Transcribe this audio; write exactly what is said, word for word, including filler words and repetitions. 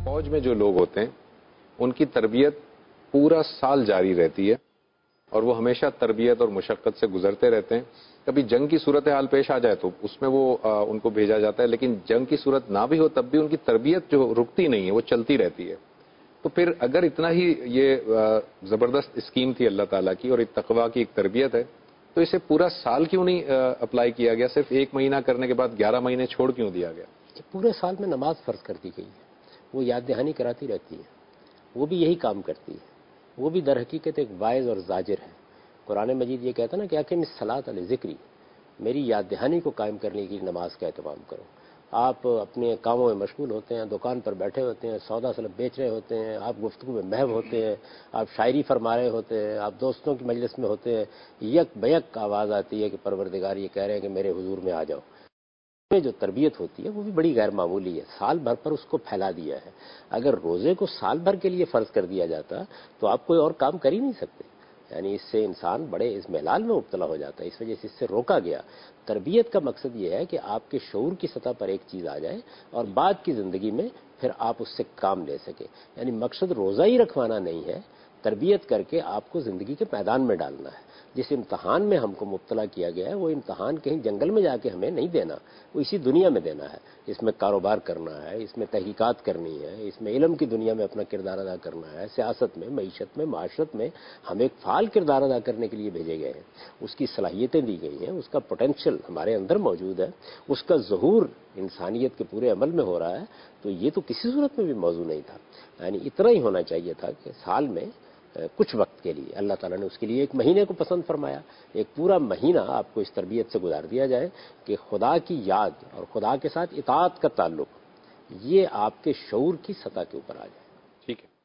فوج میں جو لوگ ہوتے ہیں ان کی تربیت پورا سال جاری رہتی ہے اور وہ ہمیشہ تربیت اور مشقت سے گزرتے رہتے ہیں. کبھی جنگ کی صورتحال پیش آ جائے تو اس میں وہ آ, ان کو بھیجا جاتا ہے, لیکن جنگ کی صورت نہ بھی ہو تب بھی ان کی تربیت جو رکتی نہیں ہے وہ چلتی رہتی ہے. تو پھر اگر اتنا ہی یہ آ, زبردست اسکیم تھی اللہ تعالیٰ کی اور ایک تقویٰ کی ایک تربیت ہے تو اسے پورا سال کیوں نہیں اپلائی کیا گیا, صرف ایک مہینہ کرنے کے بعد گیارہ مہینے چھوڑ کیوں دیا گیا؟ پورے سال میں نماز فرض کر دی گئی ہے, وہ یاد دہانی کراتی رہتی ہے, وہ بھی یہی کام کرتی ہے, وہ بھی در حقیقت ایک واعظ اور زاجر ہے. قرآن مجید یہ کہتا ہے نا کہ اقیم الصلاۃ علی ذکری, میری یاد دہانی کو قائم کرنے کی نماز کا اہتمام کرو. آپ اپنے کاموں میں مشغول ہوتے ہیں, دکان پر بیٹھے ہوتے ہیں, سودا سلب بیچ رہے ہوتے ہیں, آپ گفتگو میں محو ہوتے ہیں, آپ شاعری فرما رہے ہوتے ہیں, آپ دوستوں کی مجلس میں ہوتے ہیں, یک بیک آواز آتی ہے کہ پروردگار یہ کہہ رہے ہیں کہ میرے حضور میں آ جاؤ. میں جو تربیت ہوتی ہے وہ بھی بڑی غیر معمولی ہے, سال بھر پر اس کو پھیلا دیا ہے. اگر روزے کو سال بھر کے لیے فرض کر دیا جاتا تو آپ کوئی اور کام کر ہی نہیں سکتے. یعنی اس سے انسان بڑے اضمحلال میں مبتلا ہو جاتا ہے, اس وجہ سے اس سے روکا گیا. تربیت کا مقصد یہ ہے کہ آپ کے شعور کی سطح پر ایک چیز آ جائے اور بعد کی زندگی میں پھر آپ اس سے کام لے سکیں. یعنی مقصد روزہ ہی رکھوانا نہیں ہے, تربیت کر کے آپ کو زندگی کے میدان میں ڈالنا ہے. جس امتحان میں ہم کو مبتلا کیا گیا ہے وہ امتحان کہیں جنگل میں جا کے ہمیں نہیں دینا, وہ اسی دنیا میں دینا ہے. اس میں کاروبار کرنا ہے, اس میں تحقیقات کرنی ہے, اس میں علم کی دنیا میں اپنا کردار ادا کرنا ہے, سیاست میں, معیشت میں, معاشرت میں ہم ایک فعال کردار ادا کرنے کے لیے بھیجے گئے ہیں. اس کی صلاحیتیں دی گئی ہیں, اس کا پوٹینشیل ہمارے اندر موجود ہے, اس کا ظہور انسانیت کے پورے عمل میں ہو رہا ہے. تو یہ تو کسی صورت میں بھی موضوع نہیں تھا. یعنی اتنا ہی ہونا چاہیے تھا کہ سال میں کچھ وقت کے لیے اللہ تعالیٰ نے اس کے لیے ایک مہینے کو پسند فرمایا, ایک پورا مہینہ آپ کو اس تربیت سے گزار دیا جائے کہ خدا کی یاد اور خدا کے ساتھ اطاعت کا تعلق یہ آپ کے شعور کی سطح کے اوپر آ جائے. ٹھیک ہے.